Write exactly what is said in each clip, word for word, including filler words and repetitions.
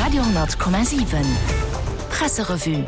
Radio hundert Komma sieben Presserevue.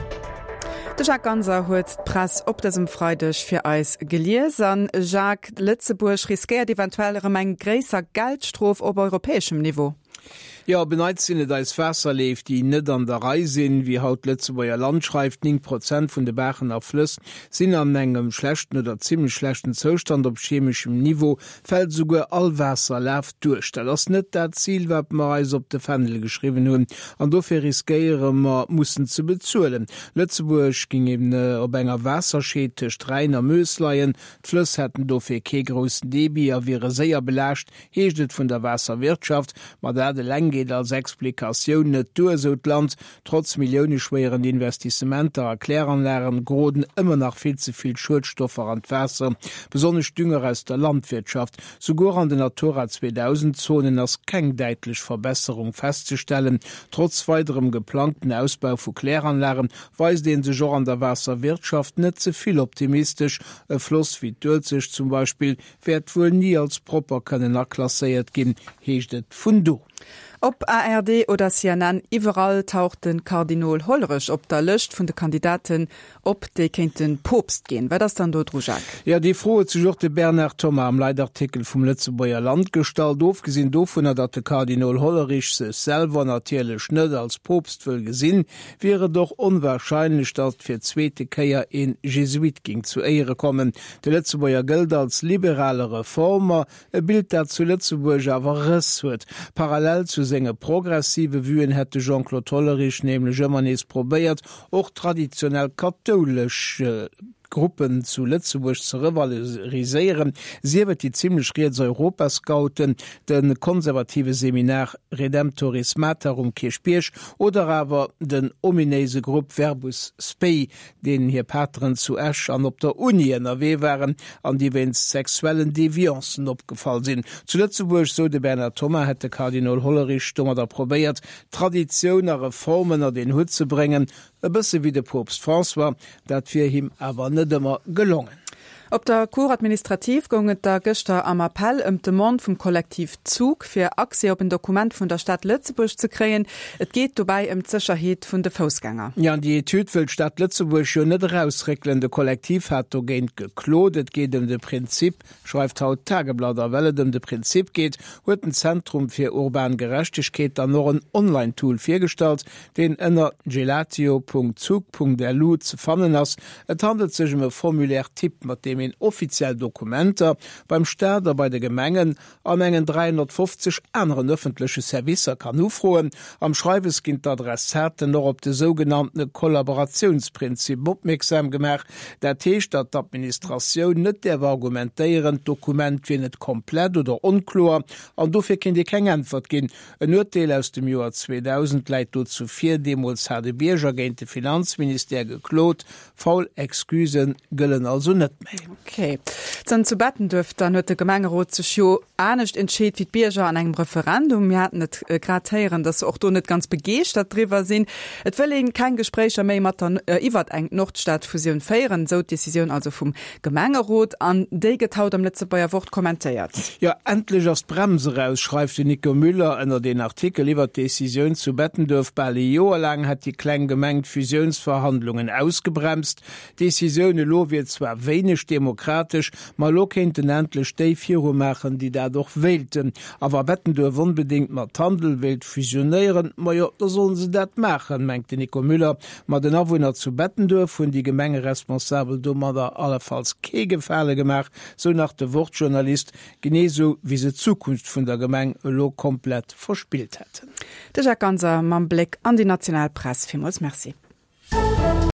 De Jacques Ganser huet Press op dessem Freidech fir eis geliesen. Jacques Lützeburg riskiert eventuellerem eng gréisser Geldstrof op europäesschem Niveau. Ja, beneitsinne da is Fässer leef, die net an der Reisinn, wie haut Lützeburger Land schreift, neun Prozent vun de Bächen a Flüss sinn an engem schlechten oder ziemlich schlechten Zustand op chemischem Niveau, fällt sogar all Wässer läft durch. Da das net der Ziel, wat ma reis op de Fändel geschrieben hun, an dofir riskiere ma mussssen zu bezuelen. Lützeburg ging eben äh, op enger Wässerschete Streiner Mösleien, Flüss hätten dofir ke großen Debi, a wäre sehr belächt, heeschtet vun der Wässerwirtschaft, ma der de Länge geht als Explikation net durchsot Land trotz millionenschweren Investissementer erklären lernen Groden immer nach viel zu viel Schuldstoffe an Wässer, besonders Dünger aus der Landwirtschaft, sogar an den Natura zweitausend Zonen als kein deutlich Verbesserung festzustellen. Trotz weiterem geplanten Ausbau von Kläranlagen weist den se an der Wasserwirtschaft net so viel optimistisch. E Fluss wie Dölzig zum Beispiel wird wohl nie als proper können erklassiert gehen, heeschtet vun do. Op A R D oder C N N iwwerall taucht den Kardinal Hollerich op der Lëcht vun de Kandidaten op de kenten Popst gehen. Wer das dann dort Jacques? Ja, die frohe zu de Bernhard Thomas am Leitartikel vom Lützeburger Landgestalt ofgesinn dovon er dat de Kardinal Hollerich se selber natierlech net als Popst will gesinn, wäre doch unwahrscheinlich, dat fir zweete Käier in Jesuit ging zu Ehre kommen. De Lützeburger gilt als liberale Reformer, e Bild dat zu Lützeburg awer riss huet. Parallel zu senge progressive Wüen hätte Jean-Claude Hollerich nämlich Germanis probiert, auch traditionell katholische Gruppen zu Lützeburg zu rivalisieren. Sie wird die ziemlich riets Europa scouten, den konservative Seminar Redemptoris Mater Kirchbirch oder aber den ominöse Gruppe Verbus Spei, den hier Patren zu Esch an op der Uni N R W waren, an die wenn sexuellen Deviancen opgefallen sind. Zu Lützeburg, so de Bernhard Thomas, hätte Kardinal Hollerich stummer da probiert, Traditionen, Reformen an den Hut zu bringen, e bisse wie de Papst François, dat fir him aber net immer gelungen. Op der Kur administrativ gonget der Göster am Appell ëm de Mond vum Kollektiv Zug fir Aktie op ein Dokument vun der Stadt Lützeburg zu kreen. Et geht dabei um Sicherheit vun de Fußgänger. Ja, die Tütwel Stadt Lützeburg schon net rausregelnde Kollektiv hat géint geklot. Et geht um de Prinzip, schreibt haut Tageblatt der Welle um de Prinzip geht, huet ein Zentrum fir urban Gerechtigkeit an noch ein Online-Tool firstalt, den ënner gelatio punkt zug punkt l u zu fannen ass. Et handelt sich um ein formulär Tipp, mat dem in offiziell Dokumenter beim Städer bei de Gemengen an engen dreihundertfünfzig anderen öffentliche Servicer kann ufroen. Am Schreibeskind Adressaten noch op de sogenannte Kollaborationsprinzip opmerksam gemacht, der Techt dat d'Administration net der argumentéieren Dokument wie net komplett oder unklar, an dofir kind die keng Antwort gin. Ein Urteil aus dem Jahr zweitausend leit zu vier Demos hat de Bierger gente Finanzminister geklot, faul Exkusen gëllen also net mehr. Okay. Dann zu betten dürft, dann huet de Gemengerot ze Scho anecht entscheet wie d Bierger an engem Referendum. Wir hatten net äh, gratieren, dass auch du net ganz begecht dat drüber sinn. Et will kein Gesprächer méi mat äh, iwwer eng Nordstadtfusion feieren, so Decision also vum Gemengerot an de getaut am letzte Bayer Wort kommentiert. Ja, endlich aus Bremse raus, schreibt Nico Müller ënner den Artikel iwwer Decision zu Bettendorf. Bei Joer lang hat die klein gemengt Fusionsverhandlungen ausgebremst. Decision lo wird zwar wenig demokratisch, mal lo kenten endlich de Firo machen, die dadurch wählten. Aber Bettendorf unbedingt mat Handel wild fusionieren, ma ja, da sollen sie dat machen, meinte Nico Müller. Ma den Abwohner zu Bettendorf und die Gemenge responsabel dummer da allenfalls Kegefälle gemacht, so nach der Wortjournalist, geneso wie se Zukunft von der Gemeng lo komplett verspielt hätten. De Jacques Ganser, man Blick an die Nationalpresse. Vielmals merci.